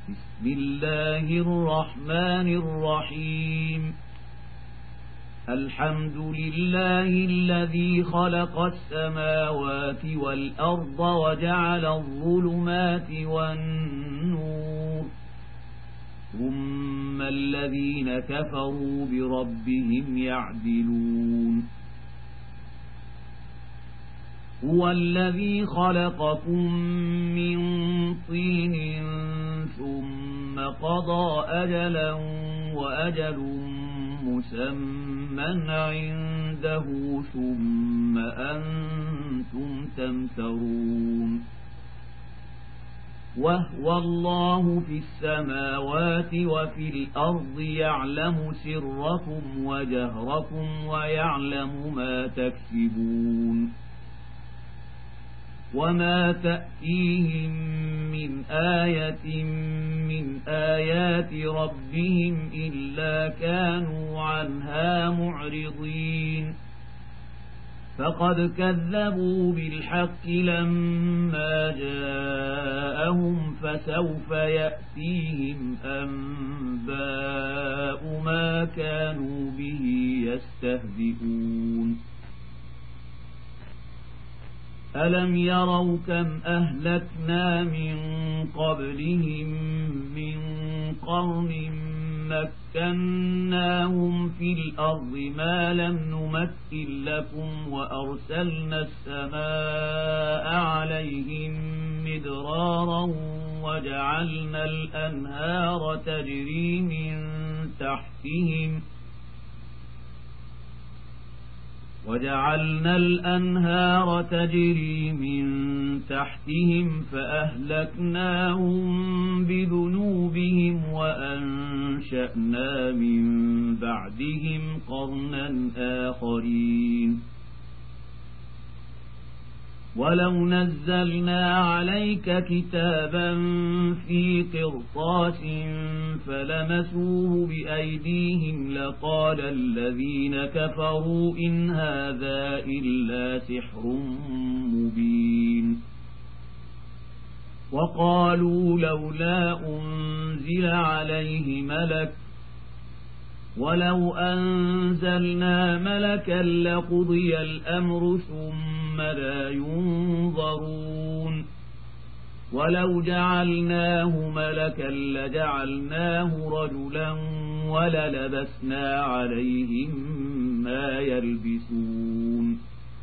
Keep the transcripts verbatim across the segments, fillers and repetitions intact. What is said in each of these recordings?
بسم الله الرحمن الرحيم الحمد لله الذي خلق السماوات والأرض وجعل الظلمات والنور ثم الذين كفروا بربهم يعدلون هو الذي خلقكم من طين ثم قضى أجلا وأجل مسمى عنده ثم أنتم تمترون وهو الله في السماوات وفي الأرض يعلم سركم وجهركم ويعلم ما تكسبون وما تأتيهم من آية من آيات ربهم إلا كانوا عنها معرضين فقد كذبوا بالحق لما جاءهم فسوف يأتيهم أنباء ما كانوا به يستهزئون ألم يروا كم أهلكنا من قبلهم من قرن مكناهم في الأرض ما لم نمكن لكم وأرسلنا السماء عليهم مدرارا وجعلنا الأنهار تجري من تحتهم وجعلنا الأنهار تجري من تحتهم فأهلكناهم بذنوبهم وأنشأنا من بعدهم قرنا آخرين ولو نزلنا عليك كتابا في قرطاس فلمسوه بأيديهم لقال الذين كفروا إن هذا إلا سحر مبين وقالوا لولا أنزل عليه ملك ولو أنزلنا ملكا لقضي الأمر ثم لا ينظرون ولو جعلناه ملكا لجعلناه رجلا وللبسنا عليهم ما يلبسون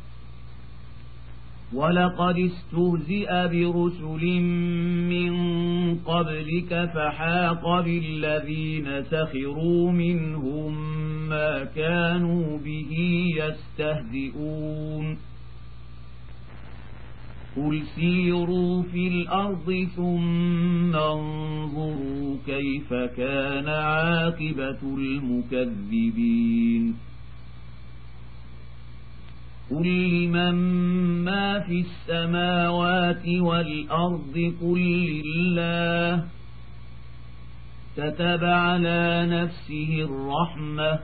ولقد استهزئ برسل من قبلك فحاق بالذين سخروا منهم ما كانوا به يستهزئون قل سيروا في الأرض ثم انظروا كيف كان عاقبة المكذبين قل لمن ما في السماوات والأرض قل لله كتب على نفسه الرحمة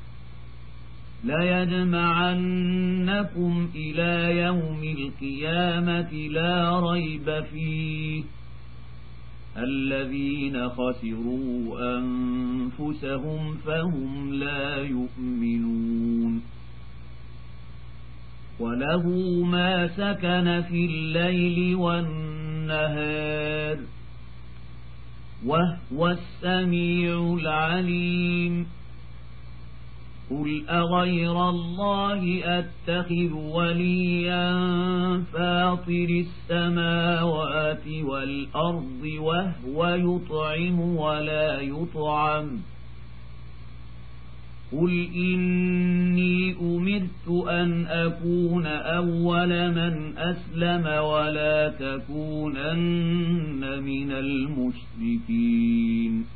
ليجمعنكم إلى يوم القيامة لا ريب فيه الذين خسروا أنفسهم فهم لا يؤمنون وله ما سكن في الليل والنهار وهو السميع العليم قل أغير الله أتخذ وليا فاطر السماوات والأرض وهو يطعم ولا يطعم قل إني أمرت أن أكون أول من أسلم ولا تكونن من المشركين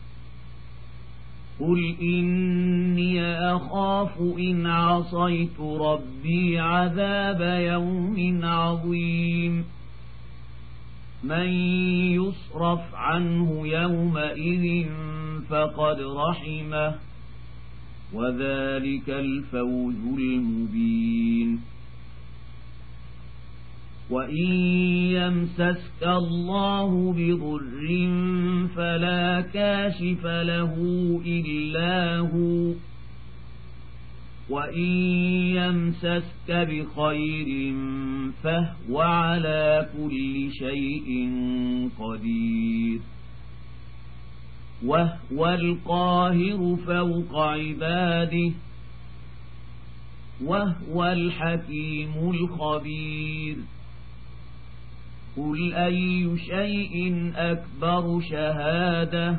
قل إني أخاف إن عصيت ربي عذاب يوم عظيم من يصرف عنه يومئذ فقد رحمه وذلك الفوز المبين وإن يمسسك الله بضر فلا كاشف له إلا هو وإن يمسسك بخير فهو على كل شيء قدير وهو القاهر فوق عباده وهو الحكيم الخبير قل أي شيء أكبر شهادة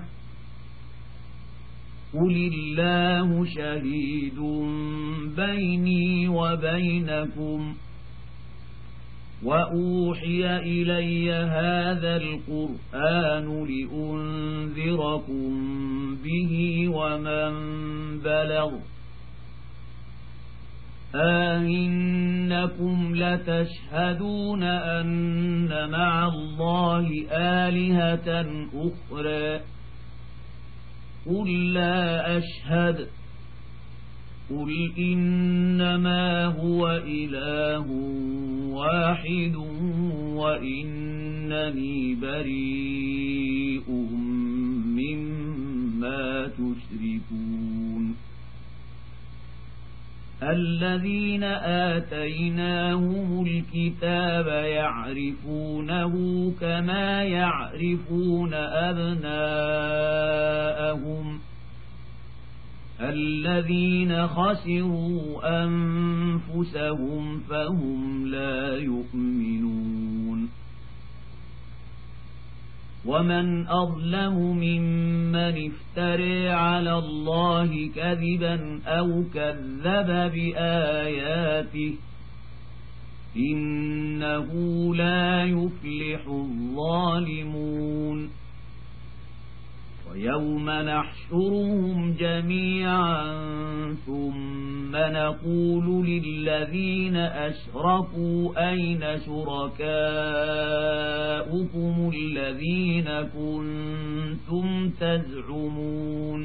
قل الله شهيد بيني وبينكم وأوحي إلي هذا القرآن لأنذركم به ومن بلغ أئنكم لتشهدون أن مع الله آلهة أخرى قل لا أشهد قل إنما هو إله واحد وإنني بريء مما تشركون الذين آتيناهم الكتاب يعرفونه كما يعرفون أبناءهم الذين خسروا أنفسهم فهم لا يؤمنون ومن أظلم ممن افترى على الله كذبا أو كذب بآياته إنه لا يفلح الظالمون ويوم نحشرهم جميعا ثم نقول للذين أشركوا أين شركاؤكم الذين كنتم تزعمون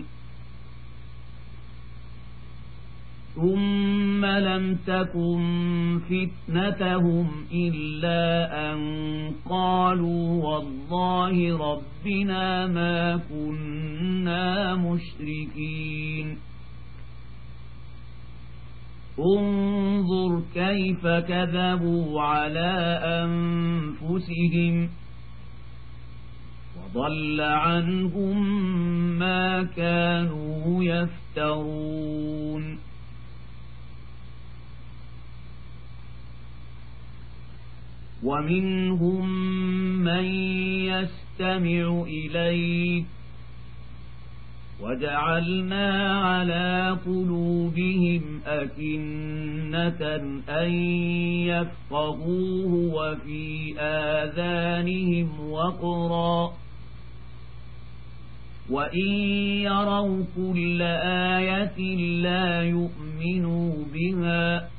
ثم لم تكن فتنتهم إلا أن قالوا والله ربنا ما كنا مشركين انظر كيف كذبوا على أنفسهم وضل عنهم ما كانوا يفترون ومنهم من يستمع إليك وجعلنا على قلوبهم أكنة أن يفقهوه وفي آذانهم وقرا وإن يروا كل آية لا يؤمنوا بها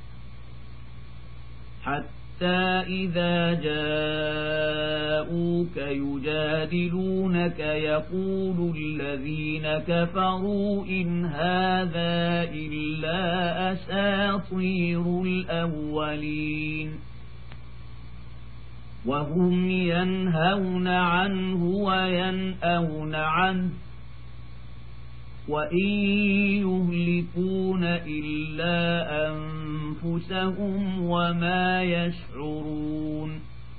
حتى إذا جاءوك يجادلونك يقول الذين كفروا إن هذا إلا أساطير الأولين وهم ينهون عنه وينأون عنه وإن يهلكون إلا أنفسهم وما يشعرون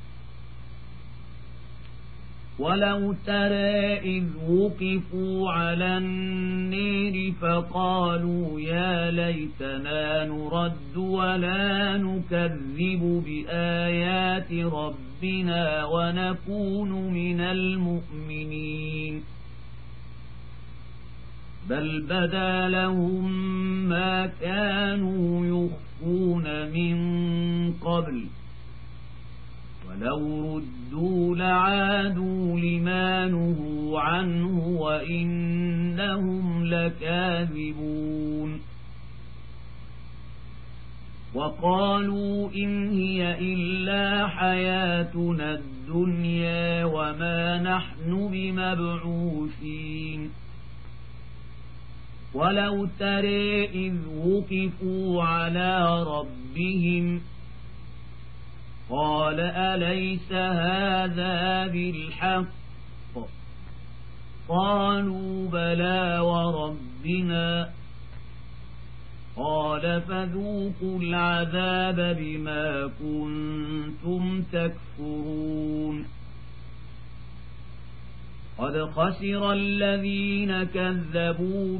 ولو ترى إذ وقفوا على النير فقالوا يا ليتنا نرد ولا نكذب بآيات ربنا ونكون من المؤمنين بل بدا لهم ما كانوا يخفون من قبل ولو ردوا لعادوا لما نهوا عنه وإنهم لكاذبون وقالوا إن هي إلا حياتنا الدنيا وما نحن بمبعوثين ولو ترى إذ وقفوا على ربهم قال أليس هذا بالحق قالوا بلى وربنا قال فذوقوا العذاب بما كنتم تكفرون قد خسر الذين كذبوا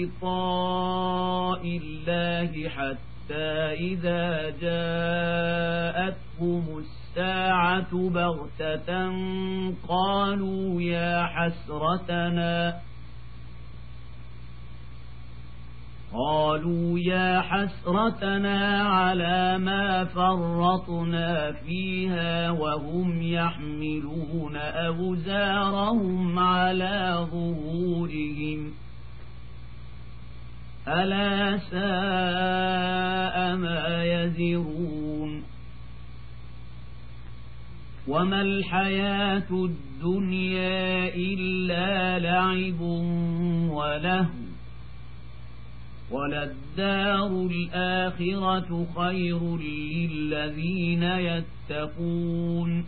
بلقاء الله حتى إذا جاءتهم الساعة بغتة قالوا يا حسرتنا قالوا يا حسرتنا على ما فرطنا فيها وهم يحملون أوزارهم على ظهورهم ألا ساء ما يزرون وما الحياة الدنيا إلا لعب ولهو وللدار الآخرة خير للذين يتقون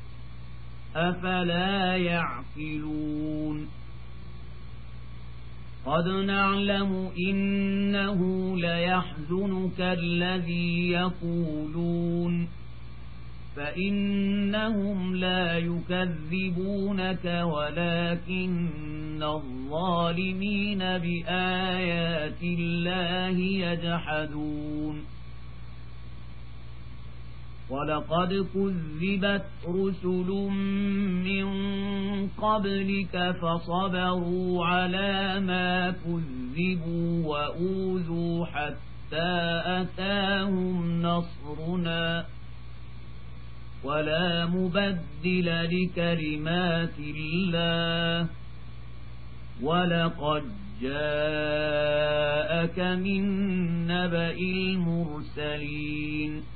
أفلا يعقلون قد نعلم إنه ليحزنك الذي يقولون فإنهم لا يكذبونك ولكن الظالمين بآيات الله يجحدون ولقد كذبت رسل من قبلك فصبروا على ما كذبوا وأوذوا حتى أتاهم نصرنا ولا مبدل لكلمات الله ولقد جاءك من نبأ المرسلين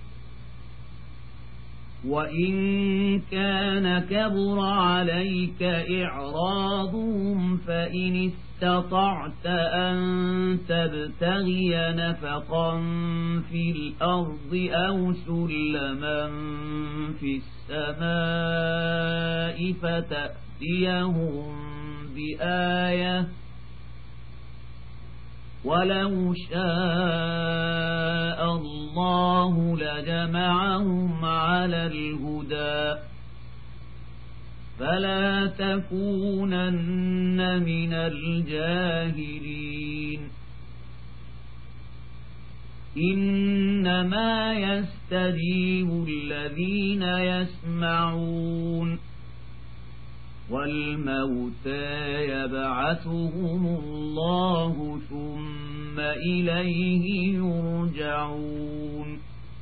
وإن كان كبر عليك إعراضهم فإن استطعت أن تبتغي نفقا في الأرض أو سلما في السماء فتأتيهم بآية ولو شاء الله لجمعهم على الهدى فلا تكونن من الجاهلين إنما يستجيب الذين يسمعون والموتى يبعثهم الله ثم إليه يرجعون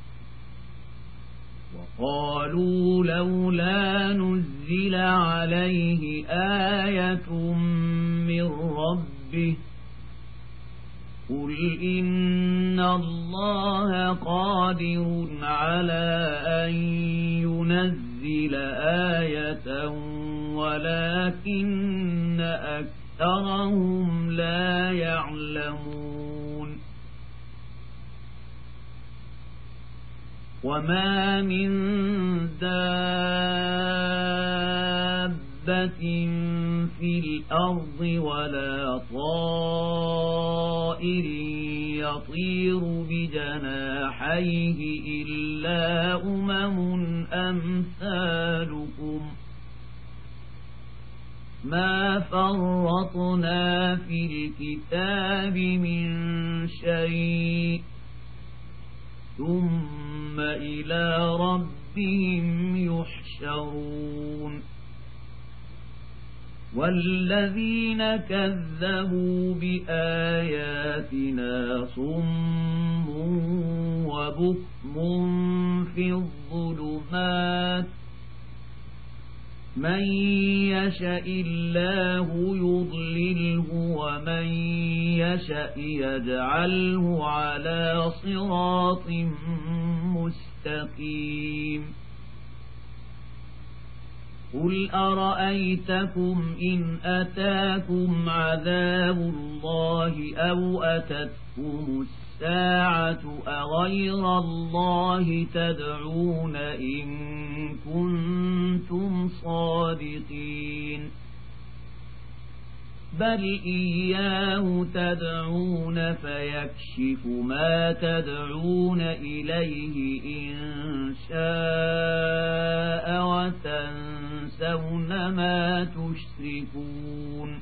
وقالوا لولا نزل عليه آية من ربه قل إن الله قادر على أن ينزل آية ولكن أكثرهم لا يعلمون وما من دابة في الأرض ولا طائر يطير بجناحيه إلا أمم أمثالكم ما فرطنا في الكتاب من شيء ثم إلى ربهم يحشرون والذين كذبوا بآياتنا صم وبكم في الظلمات من يشاء الله يضلله ومن يشاء يجعله على صراط مستقيم قل أرأيتكم إن أتاكم عذاب الله أو أتتكم الساعة أغير الله تدعون إن كنتم صادقين بل إياه تدعون فيكشف ما تدعون إليه إن شاء وتنسون ما تشركون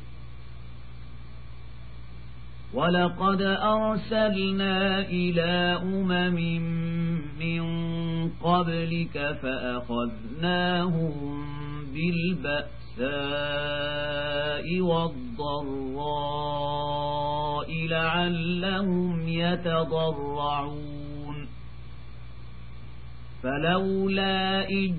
ولقد أرسلنا إلى أمم من قبلك فأخذناهم بالبأساء والضراء لعلهم يتضرعون فلولا إذ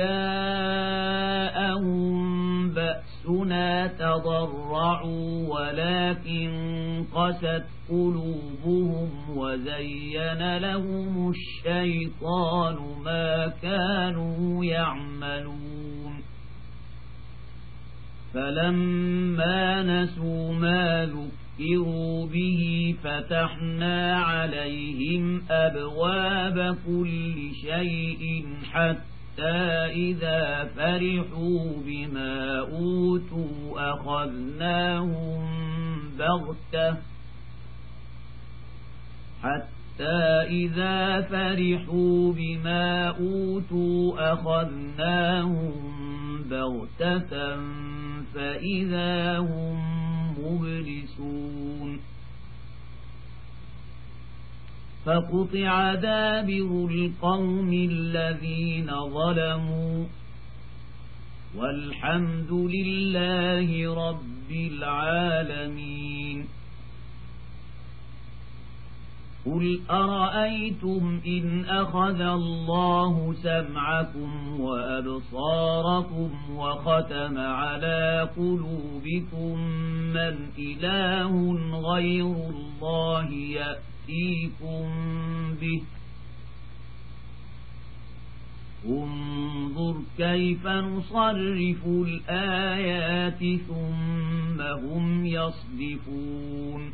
جاءهم بأسنا تضرعوا ولكن قست قلوبهم وزين لهم الشيطان ما كانوا يعملون فلما نسوا ما ذكروا به فتحنا عليهم أبواب كل شيء حتى إذا فرحوا بما أوتوا أخذناهم بغتة حتى إذا فرحوا بما أوتوا أخذناهم بغتة فإذا هم مبلسون فقطع دابر القوم الذين ظلموا والحمد لله رب العالمين قل أرأيتم إن أخذ الله سمعكم وأبصاركم وختم على قلوبكم من إله غير الله يأتيكم به انظر كيف نصرف الآيات ثم هم يصدفون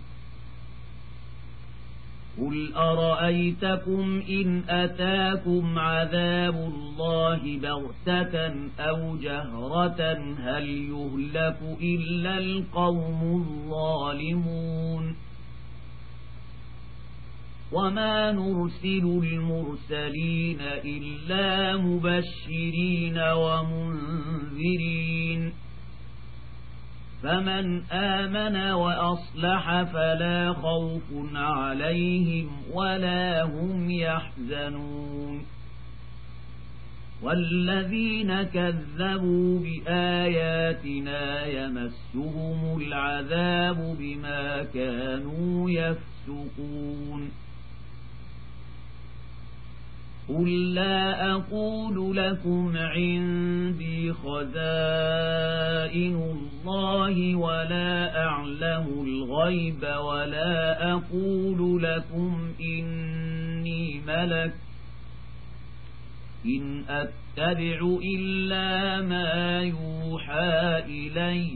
قل أرأيتكم إن أتاكم عذاب الله بغتة أو جهرة هل يهلك إلا القوم الظالمون وما نرسل المرسلين إلا مبشرين ومنذرين فمن آمن وأصلح فلا خوف عليهم ولا هم يحزنون والذين كذبوا بآياتنا يمسهم العذاب بما كانوا يفسقون قل لا أقول لكم عندي خزائن الله ولا أعلم الغيب ولا أقول لكم إني ملك إن أتبع إلا ما يوحى إلي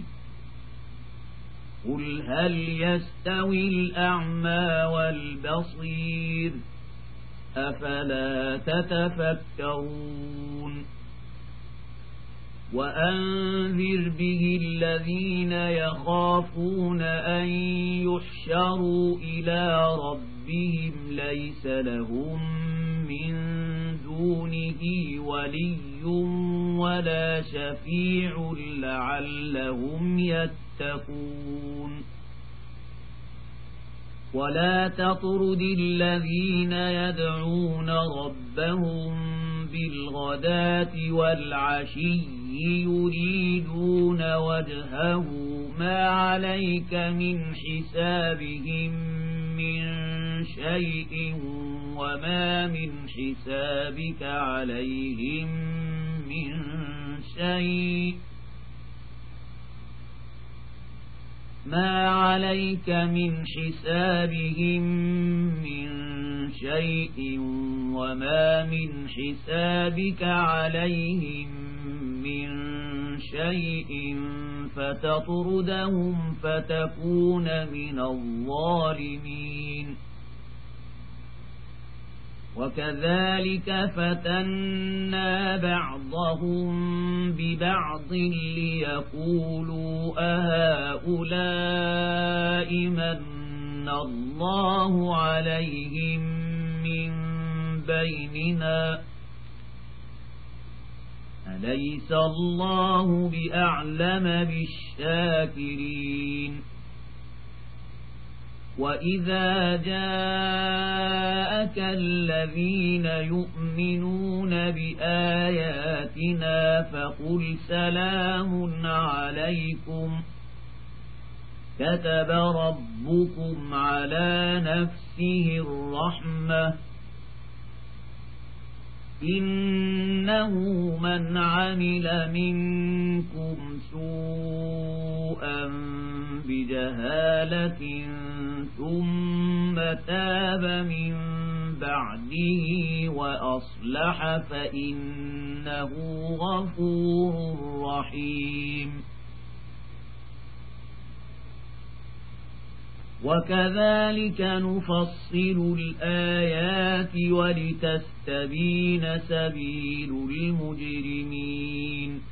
قل هل يستوي الأعمى والبصير أفلا تتفكرون وأنذر به الذين يخافون أن يحشروا إلى ربهم ليس لهم من دونه ولي ولا شفيع لعلهم يتقون ولا تطرد الذين يدعون ربهم بالغداة والعشي يريدون وجهه ما عليك من حسابهم من شيء وما من حسابك عليهم من شيء ما عليك من حسابهم من شيء وما من حسابك عليهم من شيء فتطردهم فتكون من الظالمين وكذلك فتنا بعضهم ببعض ليقولوا أهؤلاء هؤلاء من الله عليهم من بيننا أليس الله بأعلم بالشاكرين وإذا جاءك الذين يؤمنون بآياتنا فقل سلام عليكم كتب ربكم على نفسه الرحمة إنه من عمل منكم سوءا بجهالة ثم تاب من بعده وأصلح فإنه غفور رحيم وكذلك نفصل الآيات ولتستبين سبيل المجرمين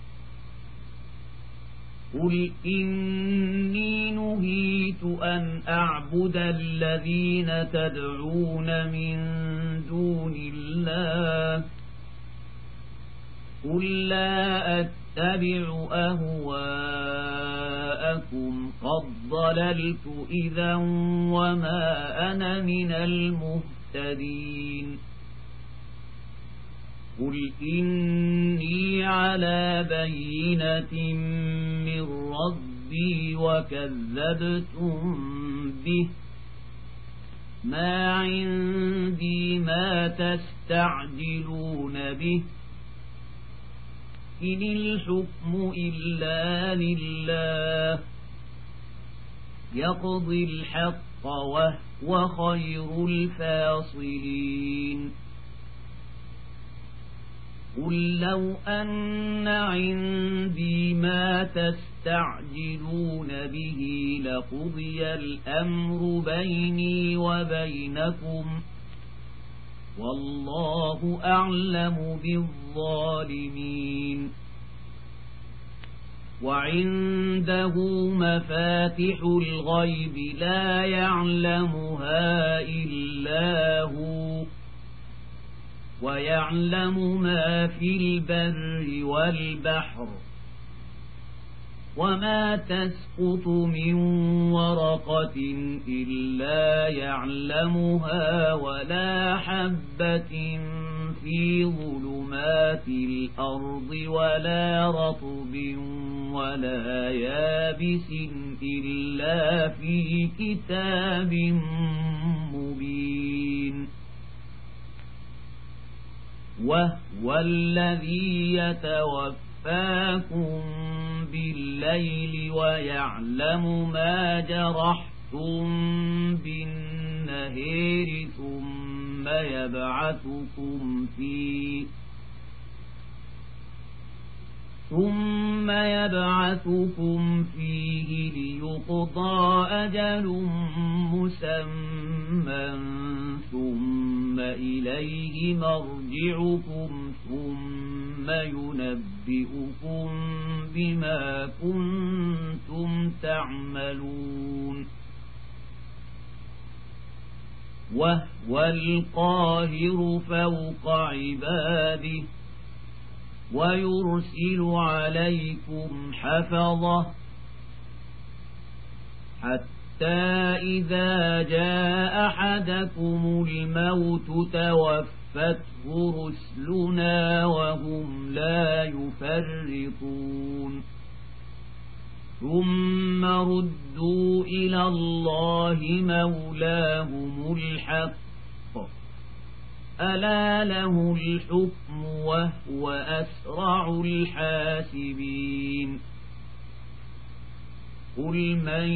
قل إني نهيت أن أعبد الذين تدعون من دون الله قل لا أتبع أهواءكم قد ضللت إذا وما أنا من المهتدين قل إني على بينة من ربي وكذبتم به ما عندي ما تستعجلون به إن الحكم إلا لله يقضي الحق وهو خير الفاصلين قل لو أن عندي ما تستعجلون به لقضي الأمر بيني وبينكم والله أعلم بالظالمين وعنده مفاتح الغيب لا يعلمها إلا هو ويعلم ما في البر والبحر وما تسقط من ورقة إلا يعلمها ولا حبة في ظلمات الأرض ولا رطب ولا يابس إلا في كتاب مبين وهو الذي يتوفاكم بالليل ويعلم ما جرحتم بالنهار ثم يبعثكم فيه ثم يبعثكم فيه ليقضى أجل مسمى ثم إليه مرجعكم ثم ينبئكم بما كنتم تعملون وهو القاهر فوق عباده ويرسل عليكم حفظة حتى إذا جاء أحدكم الموت توفته رسلنا وهم لا يفرطون ثم ردوا إلى الله مولاهم الحق ألا له الحكم وهو أسرع الحاسبين قل من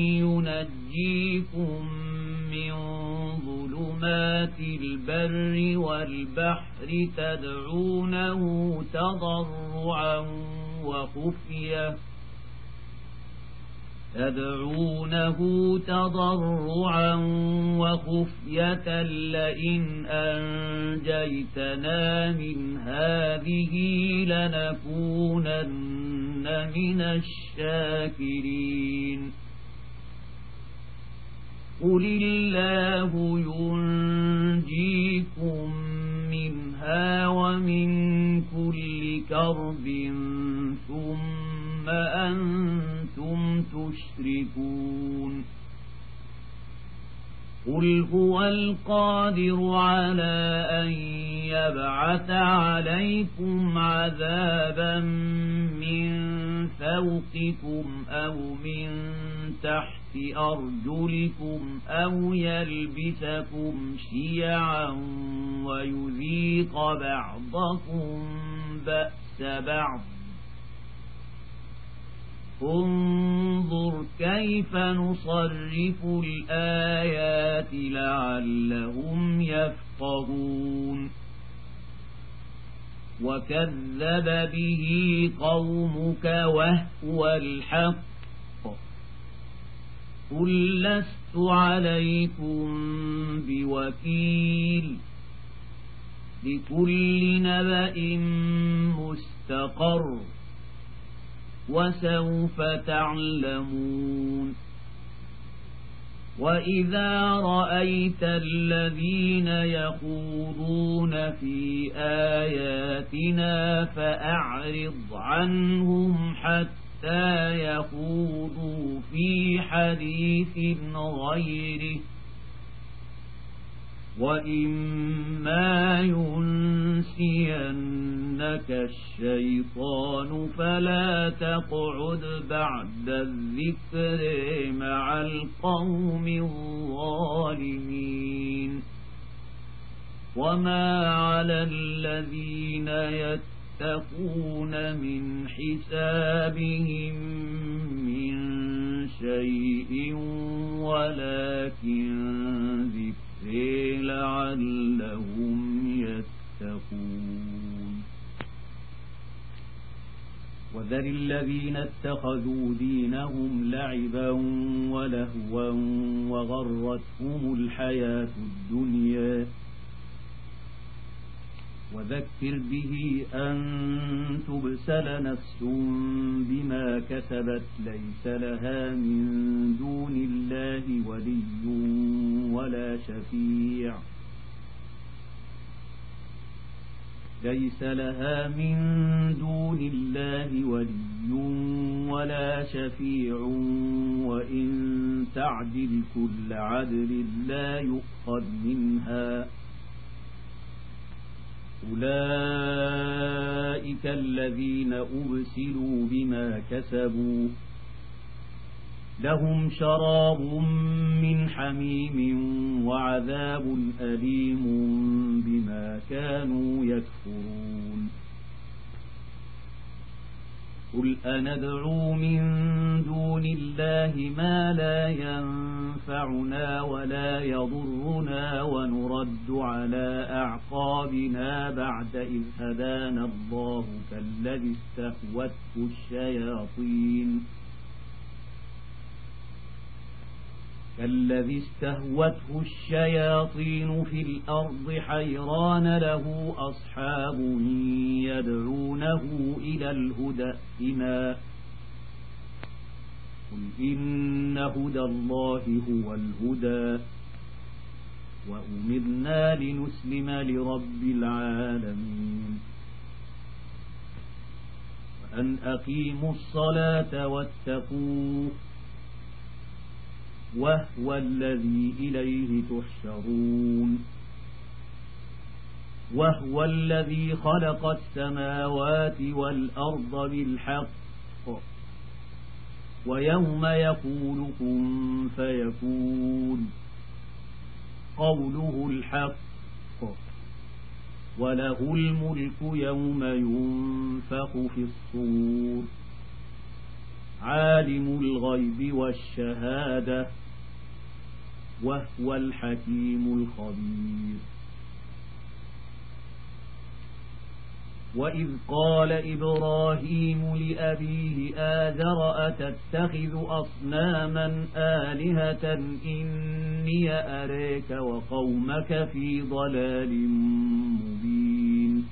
ينجيكم من ظلمات البر والبحر تدعونه تضرعا وخفية تدعونه تضرعا وخفية لئن أنجيتنا من هذه لنكونن من الشاكرين قل الله ينجيكم منها ومن كل كرب ثم أنتم تشركون قل هو القادر على أن يبعث عليكم عذابا من فوقكم أو من تحت أرجلكم أو يلبسكم شيعا ويذيق بعضكم بأس بعض انظر كيف نصرف الآيات لعلهم يفقهون وكذب به قومك وهو الحق قل لست عليكم بوكيل لكل نبأ مستقر وسوف تعلمون وإذا رأيت الذين يخوضون في آياتنا فأعرض عنهم حتى يخوضوا في حديث غيره وإما ينسينك الشيطان فلا تقعد بعد الذكر مع القوم الظالمين وما على الذين يتقون من حسابهم من شيء ولكن ذكر لعلهم يتقون وذر الذين اتخذوا دينهم لعبا ولهوا وغرتهم الحياة الدنيا وذكر به أن تبسل نفس بما كسبت ليس لها من دون الله ولي ولا شفيع ليس لها من دون الله ولي ولا شفيع وإن تعدل كل عدل لا يؤخذ منها أولئك الذين أبسلوا بما كسبوا لهم شراب من حميم وعذاب أليم بما كانوا يكفرون قل أندعو من دون الله ما لا ينفعنا ولا يضرنا ونرد على أعقابنا بعد إذ هدانا الله كالذي استهوته الشياطين كالذي استهوته الشياطين في الأرض حيران له أصحاب يدعونه إلى الهدى ائتنا قل إن هدى الله هو الهدى وأمرنا لنسلم لرب العالمين وأن أقيموا الصلاة واتقوه وهو الذي إليه تحشرون وهو الذي خلق السماوات والأرض بالحق ويوم يقول كن فيكون قوله الحق وله الملك يوم ينفخ في الصور عالم الغيب والشهادة وهو الحكيم الخبير وإذ قال إبراهيم لأبيه آذر أتتخذ أصناما آلهة إني أريك وقومك في ضلال مبين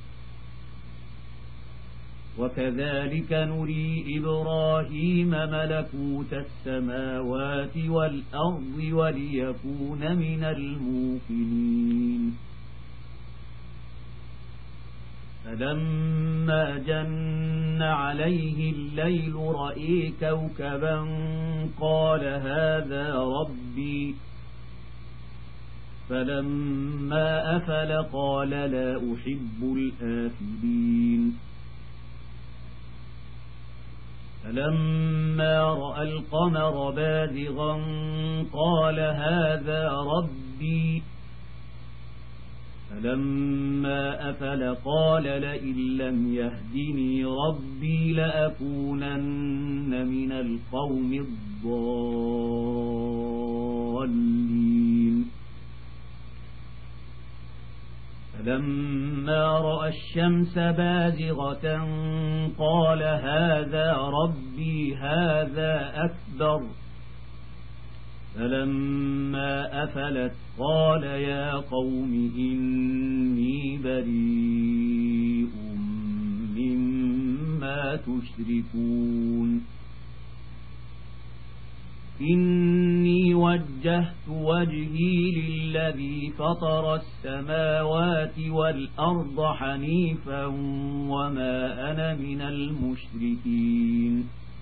وكذلك نري إبراهيم ملكوت السماوات والأرض وليكون من الموقنين فلما جن عليه الليل رأى كوكبا قال هذا ربي فلما أفل قال لا أحب الآفلين فلما رأى القمر بازغا قال هذا ربي فلما أفل قال لئن لم يهدني ربي لأكونن من القوم الضالين فلما رأى الشمس بازغة قال هذا ربي هذا أكبر فلما أفلت قال يا قوم إني بريء مما تشركون إني وجهت وجهي للذي فطر السماوات والأرض حنيفا وما أنا من المشركين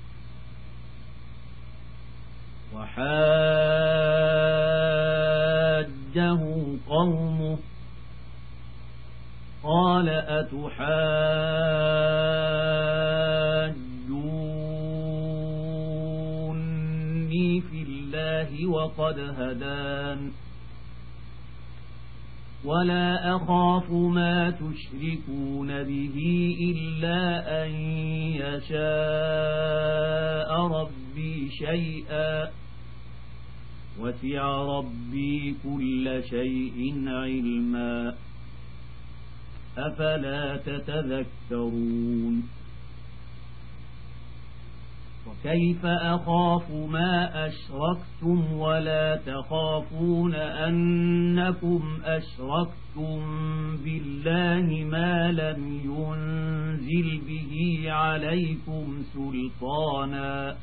وحاجه قومه قال أتحاجوني في الله وقد هدان ولا أخاف ما تشركون به إلا أن يشاء ربي شيئا وسع ربي كل شيء علما أفلا تتذكرون وكيف أخاف ما أشركتم ولا تخافون أنكم أشركتم بالله ما لم ينزل به عليكم سلطانا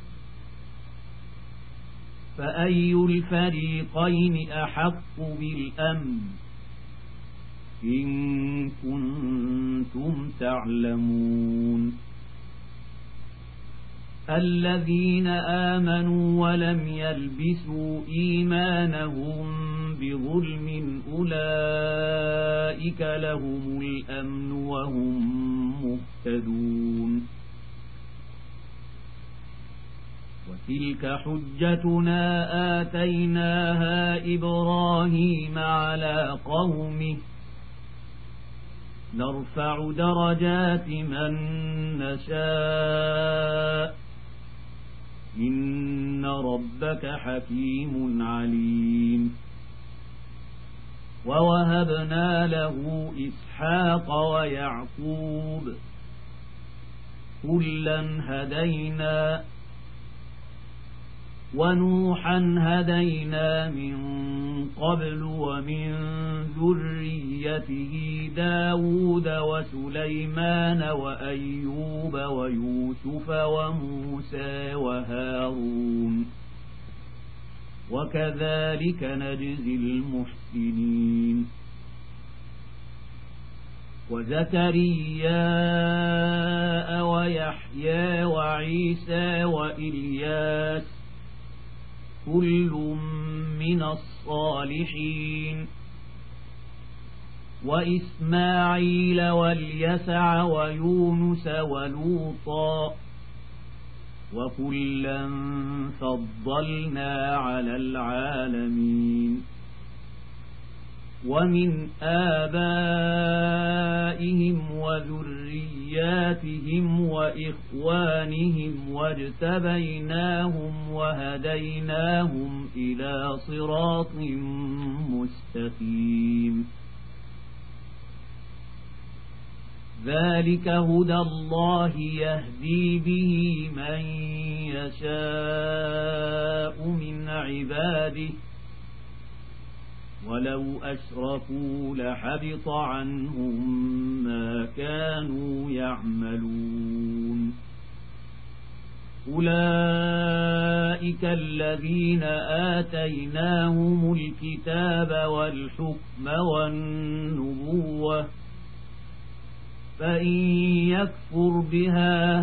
فأي الفريقين أحق بالأمن إن كنتم تعلمون الذين آمنوا ولم يلبسوا إيمانهم بظلم أولئك لهم الأمن وهم مهتدون وتلك حجتنا آتيناها إبراهيم على قومه نرفع درجات من نشاء إن ربك حكيم عليم ووهبنا له إسحاق ويعقوب كلا هدينا ونوحا هدينا من قبل ومن ذريته داود وسليمان وأيوب ويوسف وموسى وهارون وكذلك نجزي المحسنين وزكريا ويحيى وعيسى وإلياس كل من الصالحين وإسماعيل واليسع ويونس ولوطا وكلا فضلنا على العالمين ومن آبائهم وذرياتهم وإخوانهم واجتبيناهم وهديناهم إلى صراط مستقيم ذلك هدى الله يهدي به من يشاء من عباده ولو أشركوا لحبط عنهم ما كانوا يعملون أولئك الذين آتيناهم الكتاب والحكم والنبوة فإن يكفر بها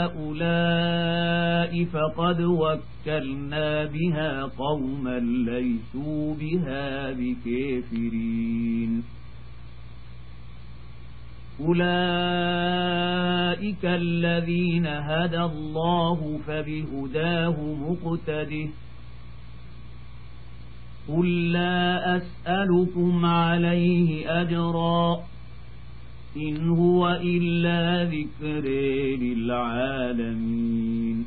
هؤلاء فقد وكلنا بها قوما ليسوا بها بكافرين أولئك الذين هدى الله فبهداه مقتده قل لا أسألكم عليه أجرا إن هو إلا ذكر للعالمين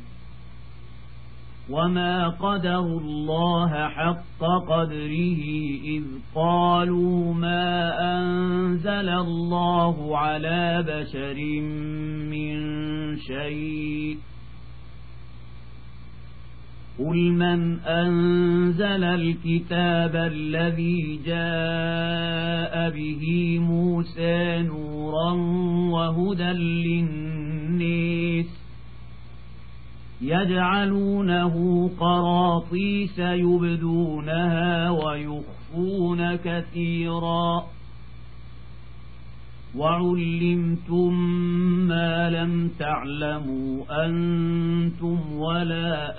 وما قدروا الله حق قدره إذ قالوا ما أنزل الله على بشر من شيء قل من أنزل الكتاب الذي جاء به موسى نورا وهدى للناس يجعلونه قراطيس يبدونها ويخفون كثيرا وعلمتم ما لم تعلموا أنتم ولا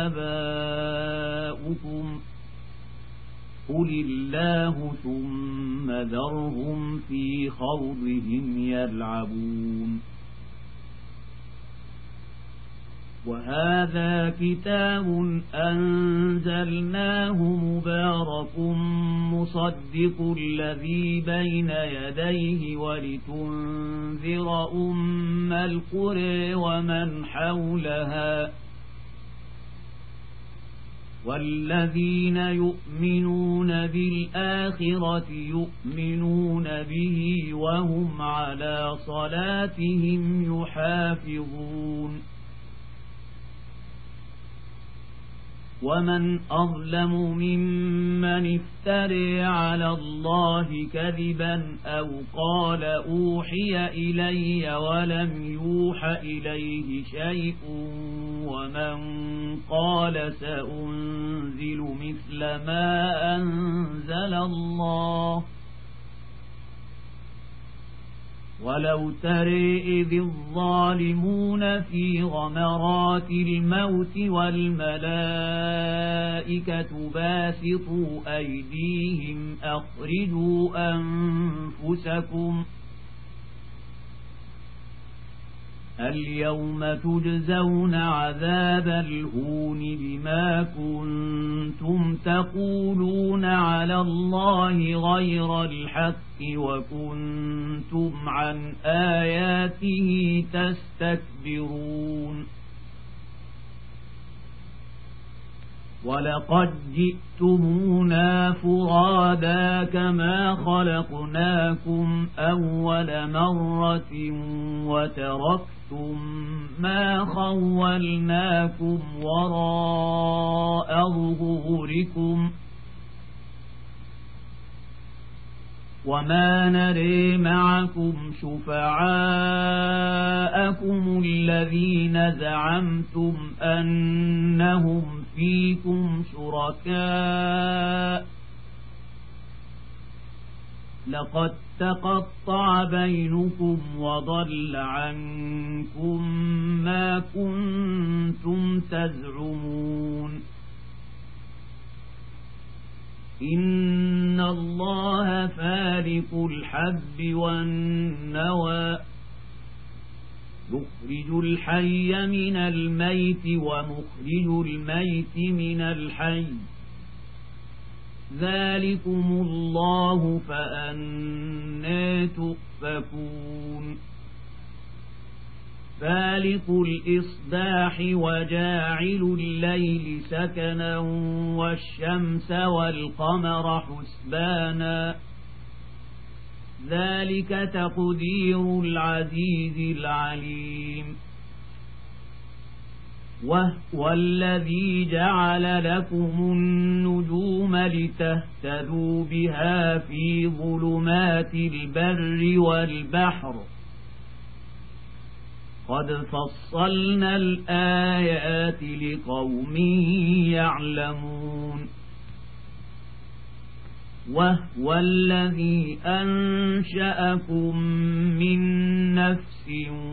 آباؤكم قل الله ثم ذرهم في خوضهم يلعبون وهذا كتاب أنزلناه مبارك مصدق الذي بين يديه ولتنذر أم القرى ومن حولها والذين يؤمنون بالآخرة يؤمنون به وهم على صلاتهم يحافظون ومن أظلم ممن افترى على الله كذبا أو قال أوحي إلي ولم يوح إليه شيء ومن قال سأنزل مثل ما أنزل الله ولو ترى إذ الظالمون في غمرات الموت والملائكة باسطوا أيديهم أخرجوا أنفسكم اليوم تجزون عذاب الهون بما كنتم تقولون على الله غير الحق وكنتم عن آياته تستكبرون ولقد جئتمونا فرادا كما خلقناكم أول مرة وتركتم ما خولناكم وراء ظهوركم وما نري معكم شفعاءكم الذين زعمتم أنهم فيكم شركاء لقد تقطع بينكم وضل عنكم ما كنتم تزعمون إن الله فالق الحب والنوى يخرج الحي من الميت ومخرج الميت من الحي ذلكم الله فأنى تؤفكون فالق الإصباح وجاعل الليل سكنا والشمس والقمر حسبانا ذلك تقدير العزيز العليم وهو الذي جعل لكم النجوم لتهتدوا بها في ظلمات البر والبحر قد فصلنا الآيات لقوم يعلمون وهو الذي أنشأكم من نفس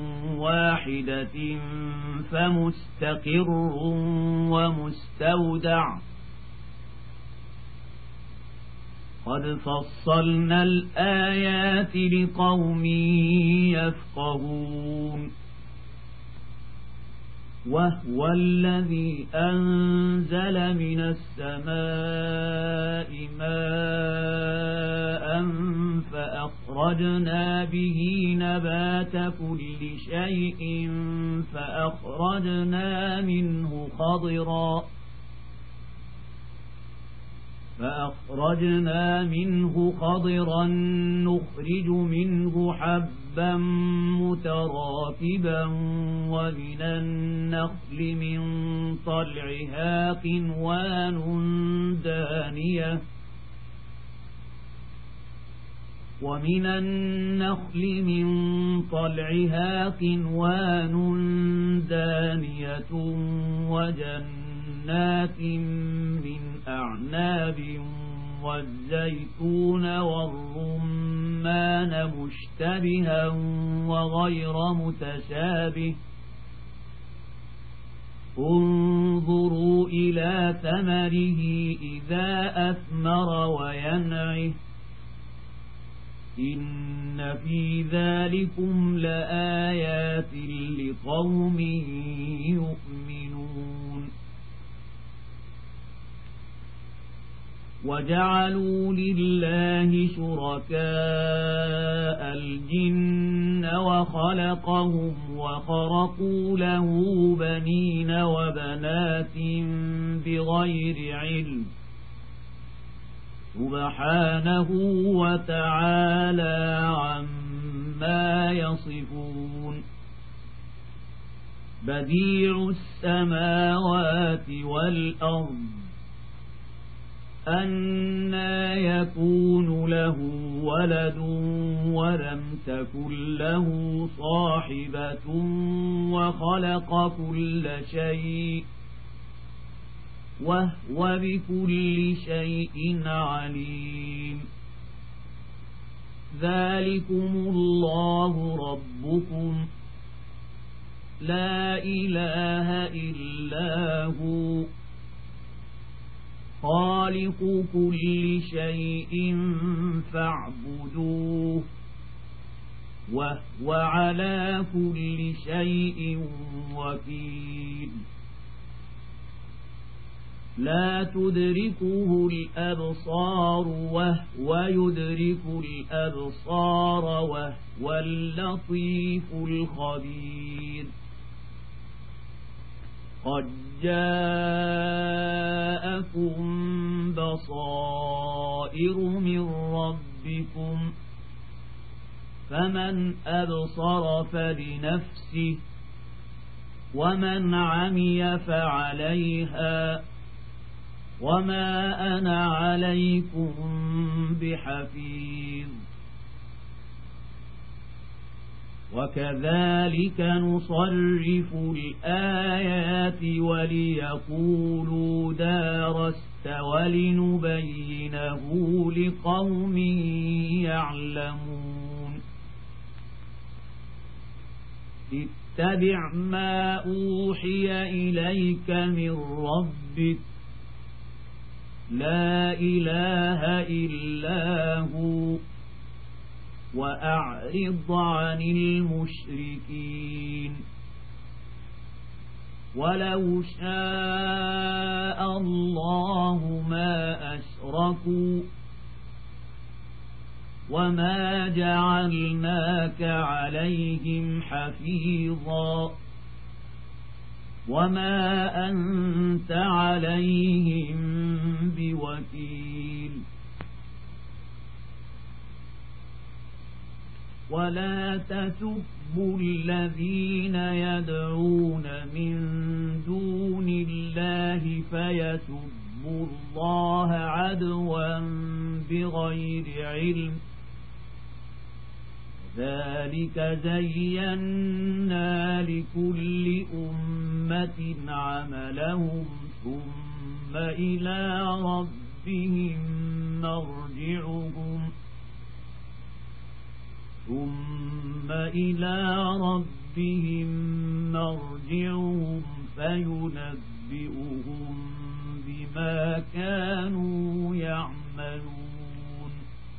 واحدة فمستقر ومستودع قد فصلنا الآيات لقوم يفقهون وهو الذي أنزل من السماء ماء فأخرجنا به نبات كل شيء فأخرجنا منه خضرا فأخرجنا منه خضرا نخرج منه حبا متراكبا ومن النخل من طلعها قنوان دانية ومن النخل من طلعها قنوان دانية وجنات من أعناب والزيتون والرمان مشتبها وغير متشابه انظروا إلى ثمره إذا أثمر وينعه إن في ذلكم لآيات لقوم يؤمنون وجعلوا لله شركاء الجن وخلقهم وخرقوا له بنين وبنات بغير علم سبحانه وتعالى عما يصفون بديع السماوات والأرض أنى يكون له ولد ولم تكن له صاحبة وخلق كل شيء وهو بكل شيء عليم ذلكم الله ربكم لا إله إلا هو خالق كل شيء فاعبدوه وهو على كل شيء وكيل لا تدركه الأبصار وهو يدرك الأبصار وهو اللطيف الخبير قد جاءكم بصائر من ربكم فمن أبصر فلنفسه ومن عمي فعليها وما أنا عليكم بحفيظ وكذلك نصرف الآيات وليقولوا دارست ولنبينه لقوم يعلمون اتبع ما أوحي إليك من ربك لا إله إلا هو وأعرض عن المشركين ولو شاء الله ما أشركوا وما جعلناك عليهم حفيظا وما أنت عليهم بوكيل ولا تسبوا الذين يدعون من دون الله فيسبوا الله عدوا بغير علم ذلك زينا لكل أمة عملهم ثم إلى ربهم مرجعهم ثم إلى ربهم مرجعهم فينبئهم بما كانوا يعملون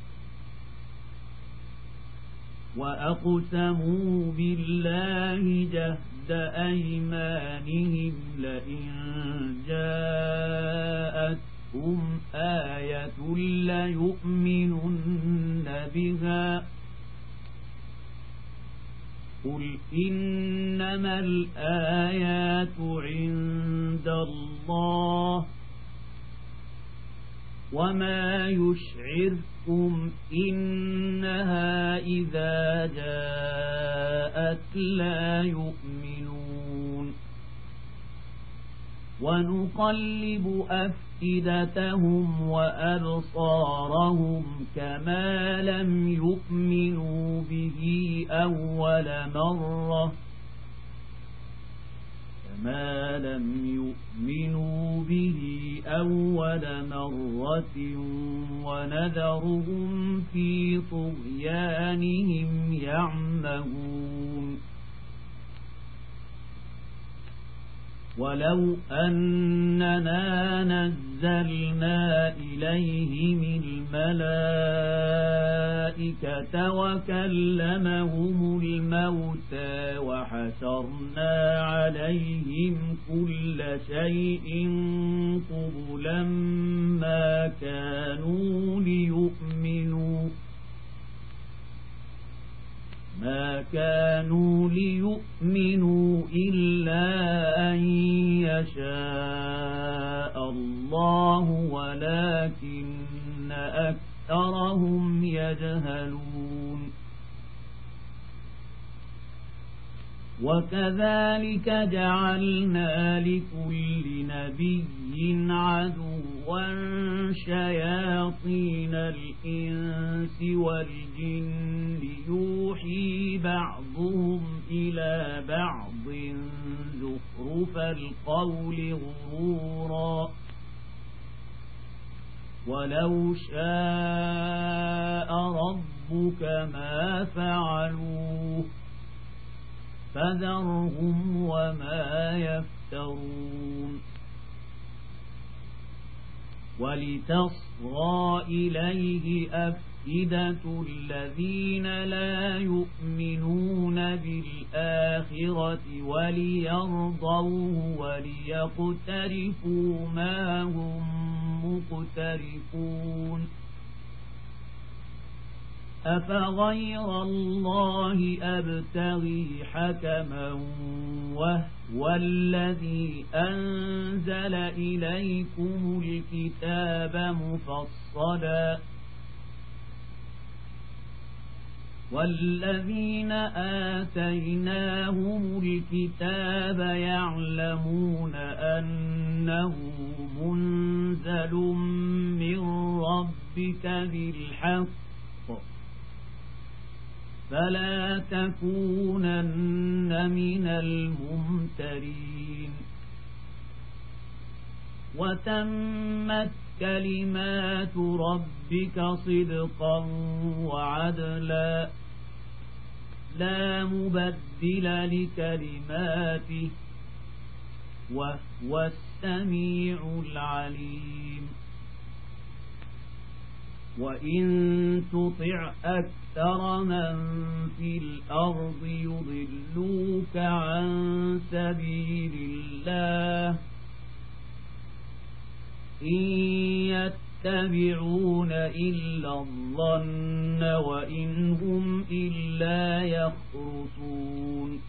وأقسموا بالله جهد أيمانهم لئن جاءتهم آية ليؤمنن بها قل إنما الآيات عند الله وما يشعركم إنها إذا جاءت لا يؤمنون ونقلب أفئدتهم وأبصارهم كما لم يؤمنوا به أول مرة كما لم يؤمنوا به أول مرة ونذرهم في طغيانهم يعمهون ولو أننا نزلنا إليهم الملائكة وكلمهم الموتى وحشرنا عليهم كل شيء قبلا ما كانوا ليؤمنوا ما كانوا ليؤمنوا إلا أن يشاء الله ولكن أكثرهم يجهلون وكذلك جعلنا لكل نبي عدوا شياطين الإنس والجن يوحي بعضهم إلى بعض زخرف القول غرورا ولو شاء ربك ما فعلوه فذرهم وما يفترون ولتصغى إليه أفئدة الذين لا يؤمنون بالآخرة وليرضوه وليقترفوا ما هم مقترفون أفغير الله أبتغي حكما وهو الذي أنزل إليكم الكتاب مفصلا والذين آتيناهم الكتاب يعلمون أنه منزل من ربك بالحق فلا تكونن من الممترين وتمت كلمات ربك صدقا وعدلا لا مبدل لكلماته وهو السميع العليم وإن تطع أكثر من في الأرض يضلوك عن سبيل الله إن يتبعون إلا الظن وإن هم إلا يخرصون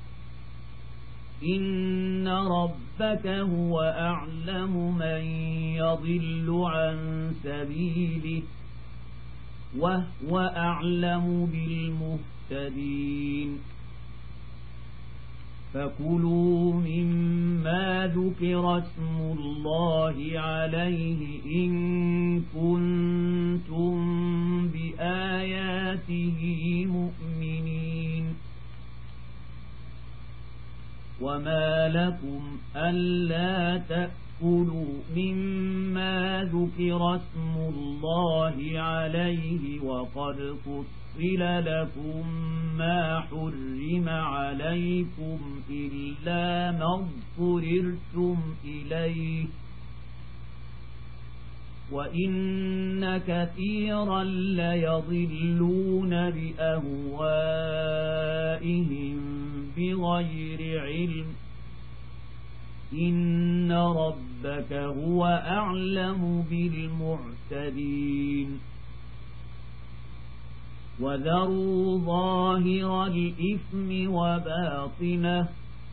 إن ربك هو أعلم من يضل عن سبيله وهو أعلم المعتدين فكلوا مما ذكر اسم الله عليه إن كنتم بآياته مؤمنين وما لكم ألا تأكلوا مما ذكر اسم الله عليه وقد فصل لكم ما حرم عليكم إلا ما اضطررتم إليه وإن كثيرا ليضلون بأهوائهم بغير علم إن ربك هو أعلم بالمعتدين وذروا ظاهر الإثم وباطنه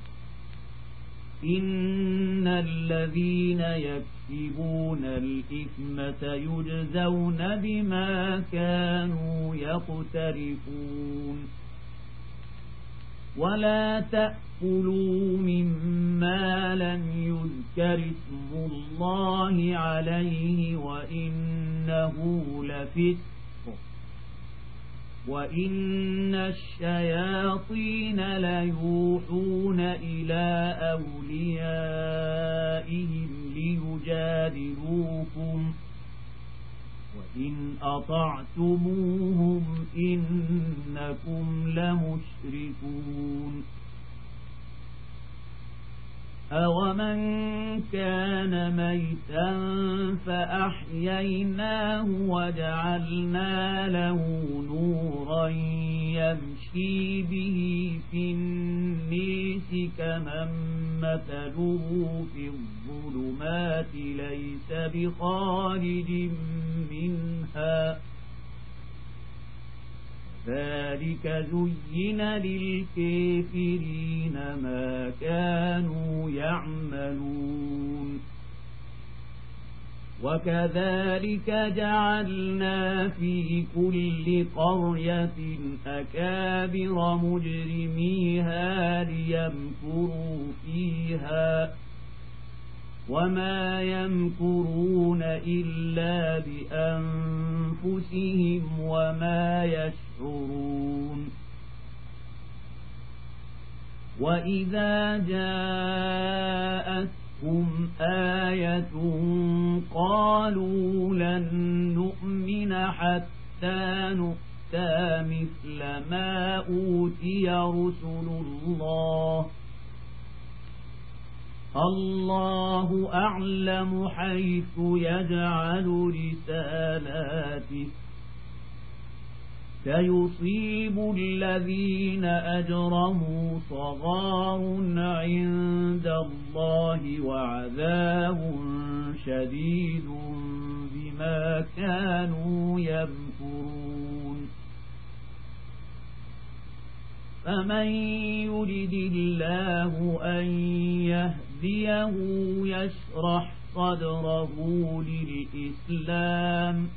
إن الذين يكسبون الإثم سيجزون بما كانوا يقترفون ولا تأكلوا مما لم يذكر اسم الله عليه وإنه لفسق وإن الشياطين ليوحون إلى أوليائهم ليجادلوكم وإن أطعتموهم إنكم لمشركون أومن كان ميتا فأحييناه وجعلنا له نورا يمشي به في الناس كمن مثله في الظلمات ليس بخارج منها ذلك زين للكافرين ما كانوا يعملون وكذلك جعلنا في كل قرية أكابر مجرميها ليمكروا فيها وما يمكرون إلا بأنفسهم وما يشعرون وإذا جاءتهم آية قالوا لن نؤمن حتى نؤتى مثل ما أوتي رسل الله الله أعلم حيث يجعل رسالاته سيصيب الذين أجرموا صغار عند الله وعذاب شديد بما كانوا يمكرون فمن يرد الله أن يهديه يشرح صدره للإسلام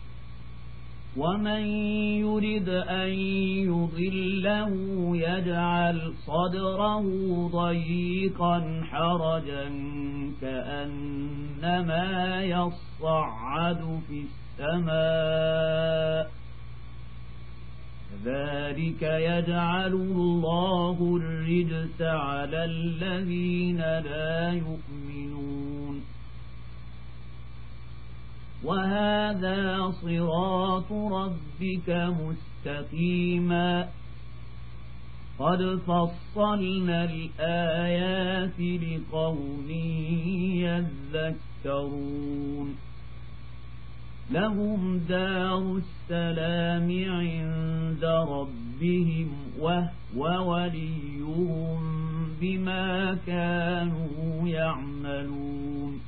ومن يرد أن يضله يجعل صدره ضيقا حرجا كأنما يصعد في السماء ذلك يجعل الله الرجس على الذين لا يؤمنون وهذا صراط ربك مستقيما قد فصلنا الآيات لقوم يذكرون لهم دار السلام عند ربهم وهو وليهم بما كانوا يعملون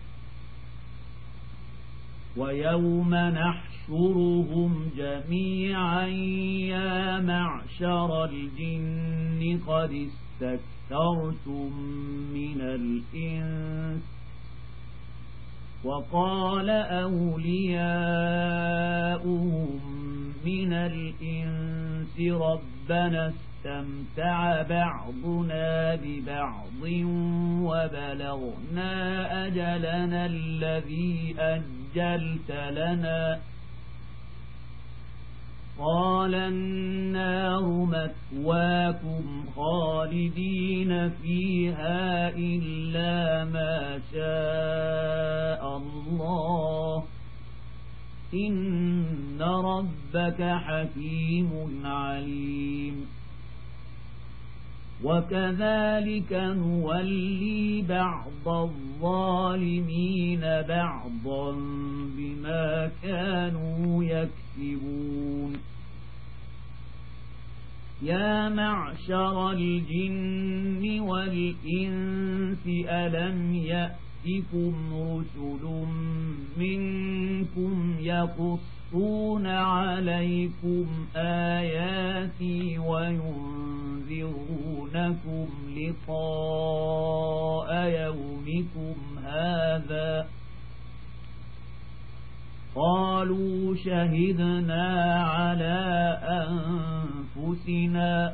ويوم نحشرهم جميعا يا معشر الجن قد استكثرتم من الإنس وقال أولياؤهم من الإنس ربنا ربنا استمتع بعضنا ببعض وبلغنا أجلنا الذي أجلت لنا قال النار مثواكم خالدين فيها إلا ما شاء الله إن ربك حكيم عليم وكذلك نولي بعض الظالمين بعضا بما كانوا يكسبون يا معشر الجن والإنس ألم يأتكم رسل منكم يقصون عليكم آياتي وينذرونكم لقاء يومكم هذا قالوا شهدنا على أنفسنا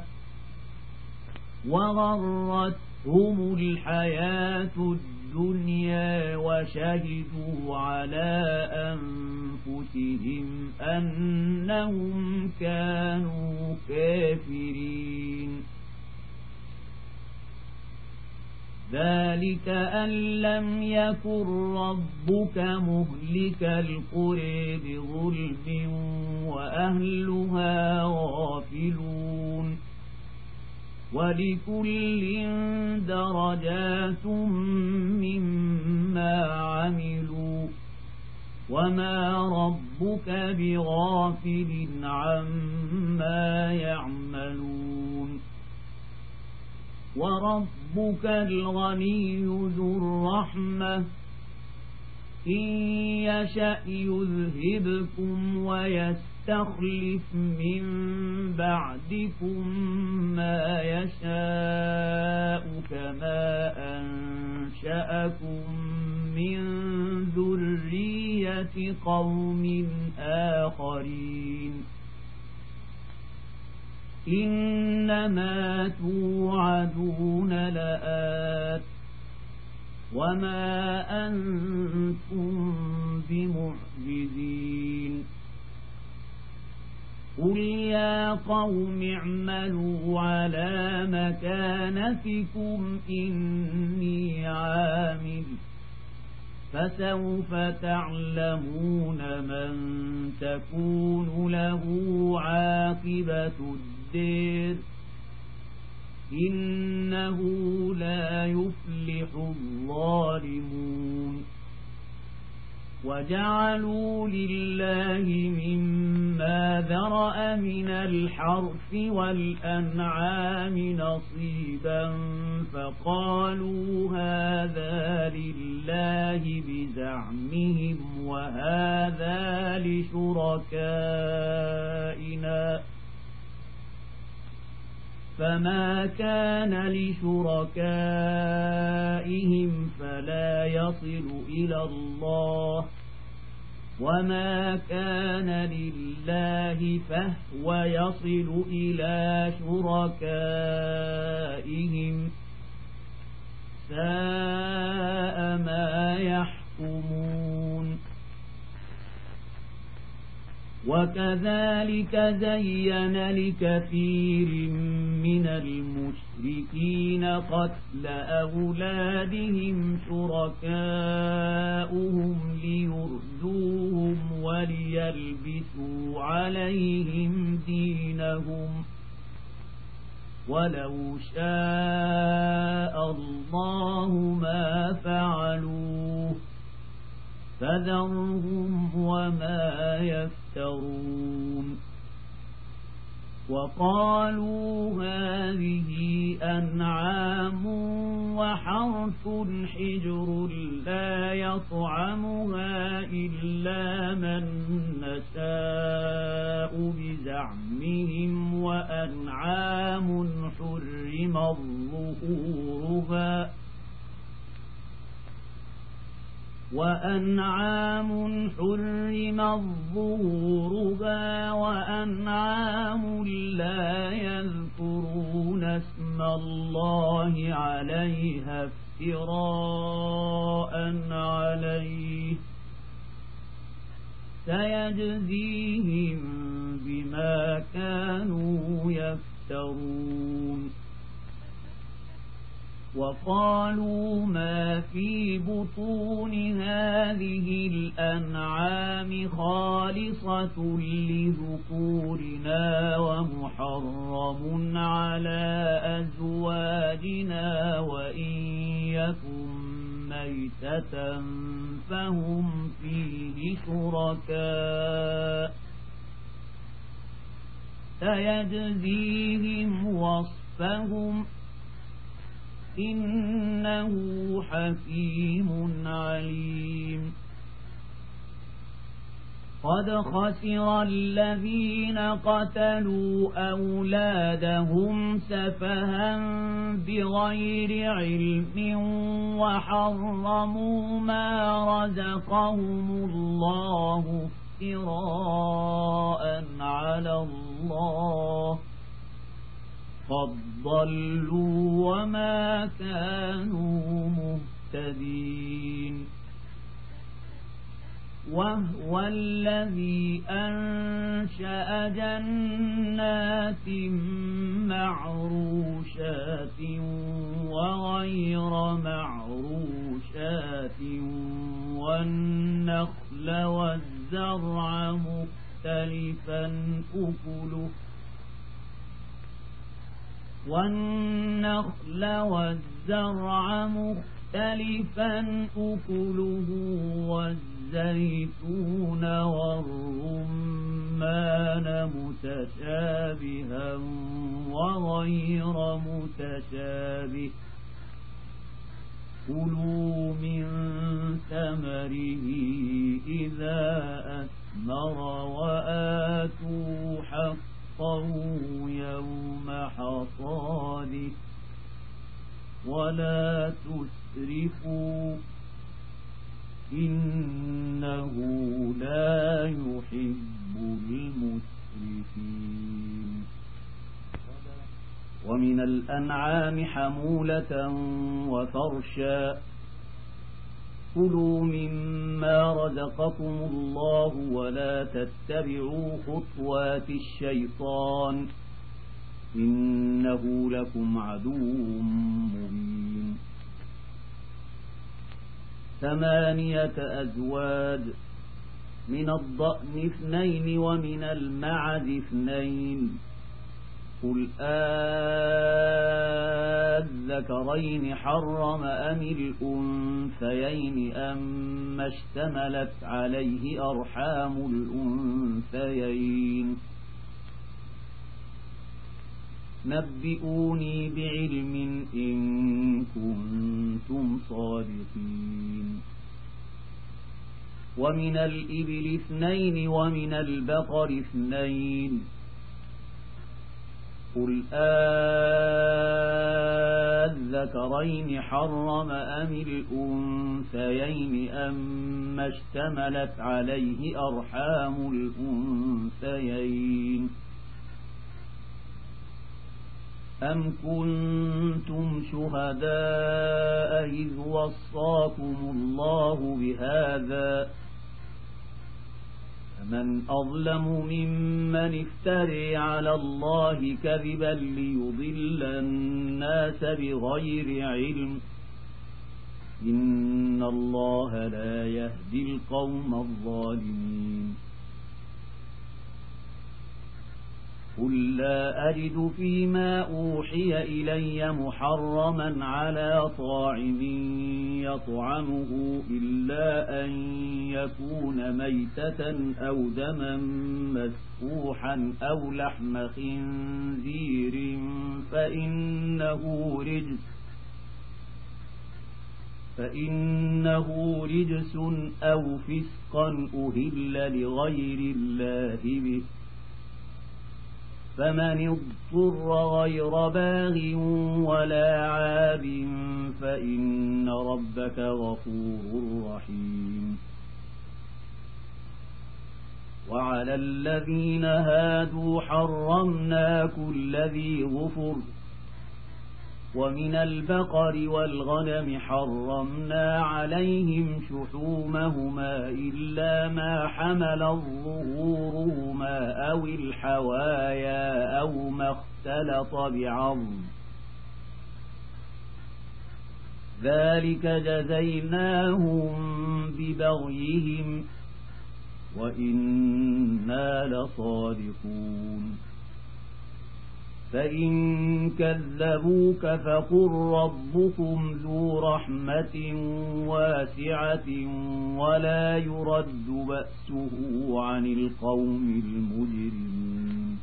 وغرتهم الحياة الدنيا وشهدوا على أنفسهم أنهم كانوا كافرين ذلك أن لم يكن ربك مهلك القرى بظلم وأهلها غافلون ولكل درجات مما عملوا وما ربك بغافل عما يعملون وربك الغني ذو الرحمة إن يشأ يذهبكم ويستخلف من بعدكم ما يشاء كما أنشأكم من ذرية قوم آخرين إنما توعدون لآت وما أنتم بمعجزين قل يا قوم اعملوا على مكانتكم إني عامل فسوف تعلمون من تكون له عاقبة الدير إنه لا يفلح الظالمون وجعلوا لله مما ذرأ من الحرث والأنعام نصيبا فقالوا هذا لله بزعمهم وهذا لشركائنا فما كان لشركائهم فلا يصل إلى الله وما كان لله فهو يصل إلى شركائهم ساء ما يحكمون وكذلك زين لكثير من المشركين قتل أولادهم شركاؤهم ليردوهم وليلبسوا عليهم دينهم ولو شاء الله ما فعلوه فذرهم وما يفترون وقالوا هذه أنعام وحرث حجر لا يطعمها إلا من نشاء بزعمهم وأنعام حرم ظهورها وأنعام حرمت ظهورها وأنعام لا يذكرون اسم الله عليها افتراء عليه سيجزيهم بما كانوا يفترون وقالوا ما في بطون هذه الأنعام خالصة لذكورنا ومحرم على أزواجنا وإن يكن ميتة فهم فيه شركاء سيجزيهم وصفهم إنه حكيم عليم قد خسر الذين قتلوا أولادهم سفها بغير علم وحرموا ما رزقهم الله افتراء على الله قد ضلوا وما كانوا مهتدين وهو الذي أنشأ جنات معروشات وغير معروشات والنخل والزرع مختلفا أكله والنخل والزرع مختلفا أكله والزيتون والرمان متشابها وغير متشابه كلوا من ثمره إذا أثمر وآتوا حقه يوم حصاده ولا تسرفوا إنه لا يحب المسرفين ومن الأنعام حمولة وفرشا كلوا مما رزقكم الله ولا تتبعوا خطوات الشيطان إنه لكم عدو مبين ثمانية أزواج من الضأن اثنين ومن المعز اثنين قل آذكرين حرم أم الأنثيين أما اشتملت عليه أرحام الأنثيين نبئوني بعلم إن كنتم صادقين ومن الإبل اثنين ومن البقر اثنين قل آذكرين حرم أم الأنثيين أما اشتملت عليه أرحام الأنثيين أم كنتم شهداء إذ وصاكم الله بهذا فمن أظلم ممن افتري على الله كذبا ليضل الناس بغير علم إن الله لا يهدي القوم الظالمين قل لا أجد فيما أوحي إلي محرما على طاعم يطعمه إلا أن يكون ميتة أو دما مسفوحا أو لحم خنزير فإنه رجس فإنه رجس أو فسقا أهل لغير الله به فمن اضطر غير باغ ولا عاد فإن ربك غفور رحيم. وعلى الذين هادوا حرمنا كل ذي ظفر ومن البقر والغنم حرمنا عليهم شحومهما إلا ما حمل ظهورهما أو الحوايا أو ما اختلط بعظم ذلك جزيناهم ببغيهم وإنا لصادقون. فإن كذبوك فقل ربكم ذو رحمة واسعة ولا يرد بأسه عن القوم المجرمين.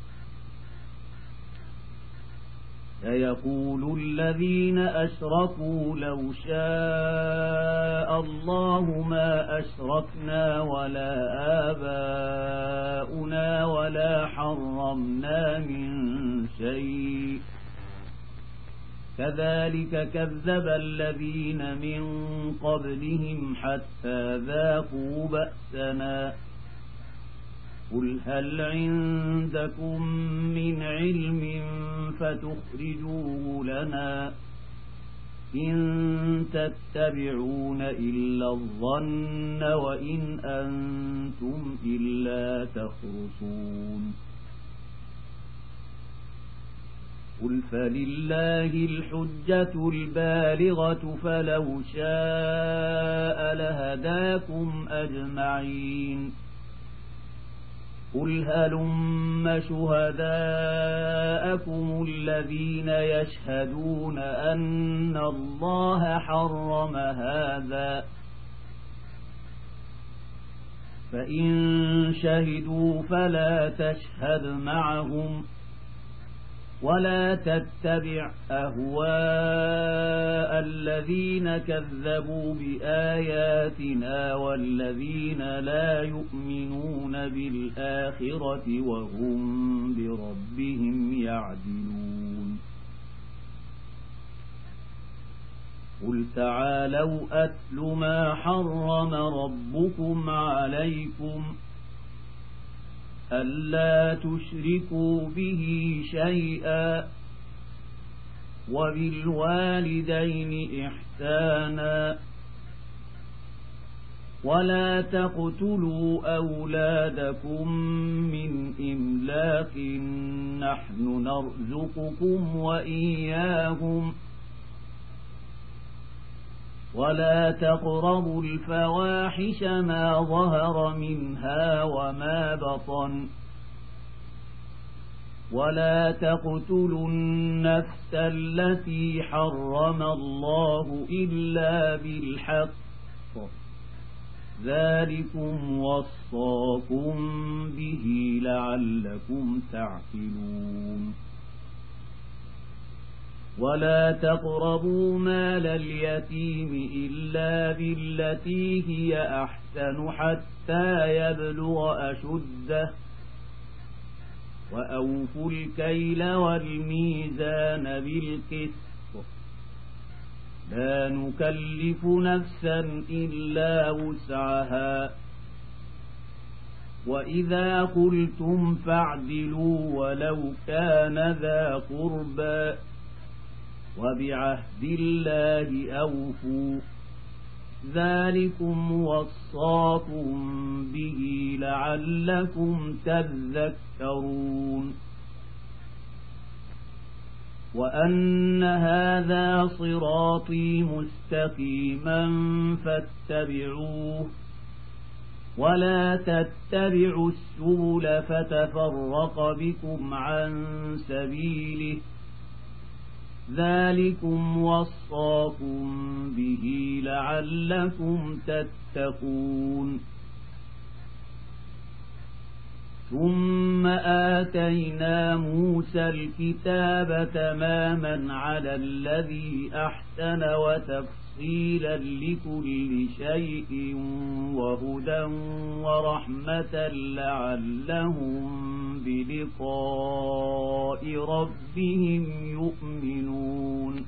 سيقول الذين أشركوا لو شاء الله ما أشركنا ولا آباؤنا ولا حرمنا من شيء كذلك كذب الذين من قبلهم حتى ذاقوا بأسنا قل هل عندكم من علم فتخرجوه لنا إن تتبعون إلا الظن وإن أنتم إلا تخرصون. قل فلله الحجة البالغة فلو شاء لهداكم أجمعين. قل هلم شهداءكم الذين يشهدون أن الله حرم هذا فإن شهدوا فلا تشهد معهم ولا تتبع أهواء الذين كذبوا بآياتنا والذين لا يؤمنون بالآخرة وهم بربهم يعدلون. قل تعالوا أتل ما حرم ربكم عليكم ألا تشركوا به شيئا وبالوالدين إحسانا ولا تقتلوا أولادكم من إملاق نحن نرزقكم وإياهم ولا تقربوا الفواحش ما ظهر منها وما بطن ولا تقتلوا النفس التي حرم الله إلا بالحق ذلكم وصاكم به لعلكم تعقلون. ولا تقربوا مال اليتيم إلا بالتي هي أحسن حتى يبلغ أشده وأوفوا الكيل والميزان بالقسط لا نكلف نفسا إلا وسعها وإذا قلتم فاعدلوا ولو كان ذا قربى وبعهد الله أوفوا ذلكم وصاكم به لعلكم تذكرون. وأن هذا صراطي مستقيما فاتبعوه ولا تتبعوا السبل فتفرق بكم عن سبيله ذلكم وصاكم به لعلكم تتقون. ثم آتينا موسى الكتاب تماما على الذي أحسن وتفصيلا تفصيلا لكل شيء وهدى ورحمة لعلهم بلقاء ربهم يؤمنون.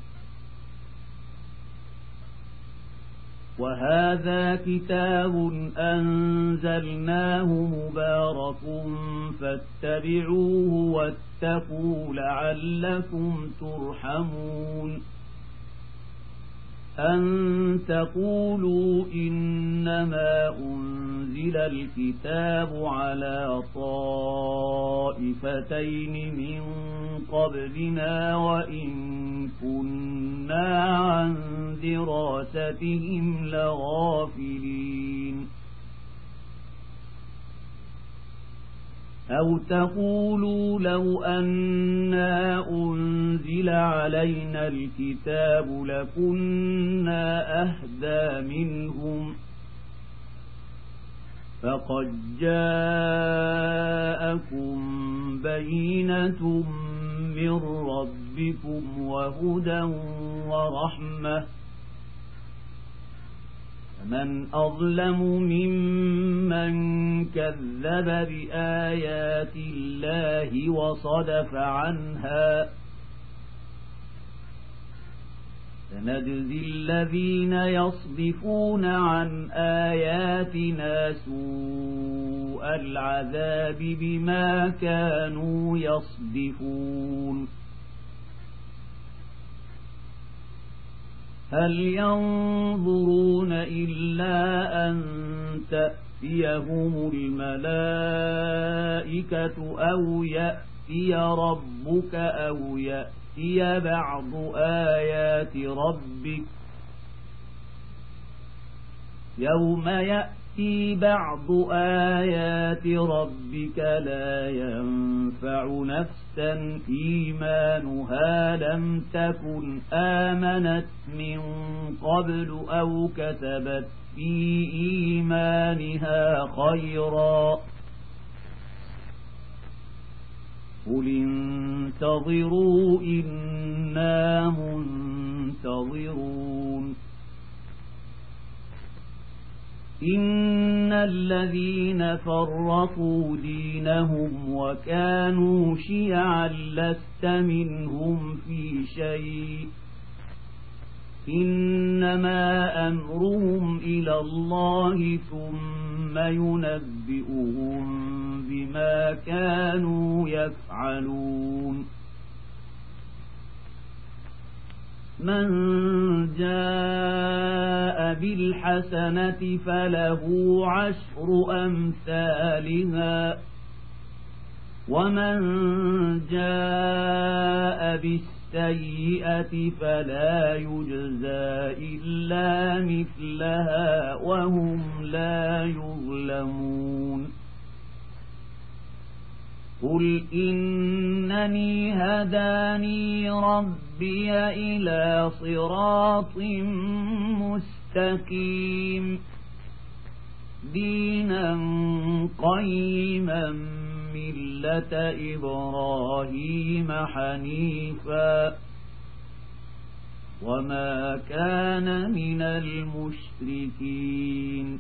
وهذا كتاب أنزلناه مبارك فاتبعوه واتقوا لعلكم ترحمون. أن تقولوا إنما أنزل الكتاب على طائفتين من قبلنا وإن كنا عن دراستهم لغافلين. أو تقولوا لو أنا أنزل علينا الكتاب لكنا أهدى منهم فقد جاءكم بينة من ربكم وهدى ورحمة فمن أظلم ممن كذب بآيات الله وصدف عنها سنجزي الذين يصدفون عن آياتنا سوء العذاب بما كانوا يصدفون. هل ينظرون إلا أن تأتيهم الملائكة أو يأتي ربك أو يأتي بعض آيات ربك يوم يأتي بعض آيات ربك لا ينفع نفسا إيمانها لم تكن آمنت من قبل أو كسبت في إيمانها خيرا قل انتظروا إنا منتظرون. إن الذين فرقوا دينهم وكانوا شيعا لست منهم في شيء إنما أمرهم إلى الله ثم ينبئهم بما كانوا يفعلون. من جاء بالحسنة فله عشر أمثالها ومن جاء بالسيئة فلا يجزى إلا مثلها وهم لا يظلمون. قل إنني هداني ربي إلى صراط مستقيم دينا قيما ملة إبراهيم حنيفا وما كان من المشركين.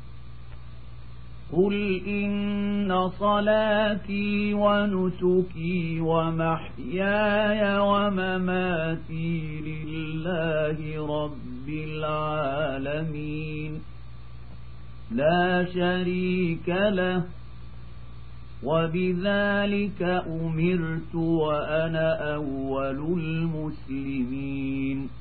قل إن صلاتي ونسكي ومحياي ومماتي لله رب العالمين لا شريك له وبذلك أمرت وأنا أول المسلمين.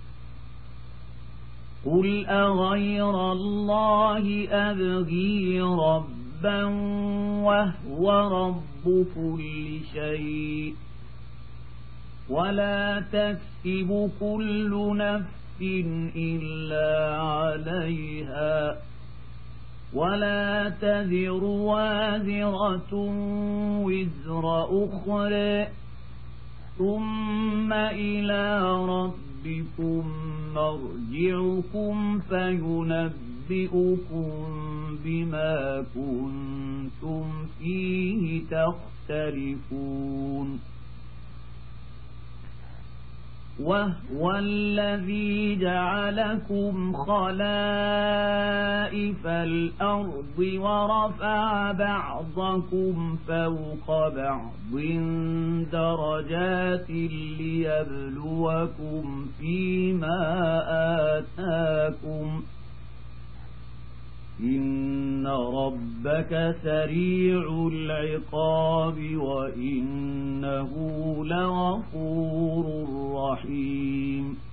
قل أغير الله أبغي ربا وهو رب كل شيء ولا تكسب كل نفس إلا عليها ولا تزر وازرة وزر أخرى ثم إلى ربكم مرجعكم فينبئكم بما كنتم فيه تختلفون. وهو الذي جعلكم خلائف الأرض ورفع بعضكم فوق بعض درجات ليبلوكم فيما آتاكم إن ربك سريع العقاب وإنه لغفور رحيم